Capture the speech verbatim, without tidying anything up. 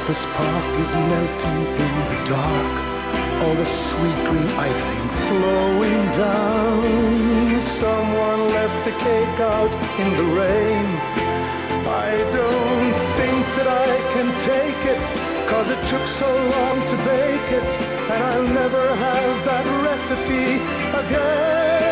The spark is melting in the dark, all the sweet green icing flowing down. Someone left the cake out in the rain. I don't think that I can take it, 'cause it took so long to bake it, and I'll never have that recipe again.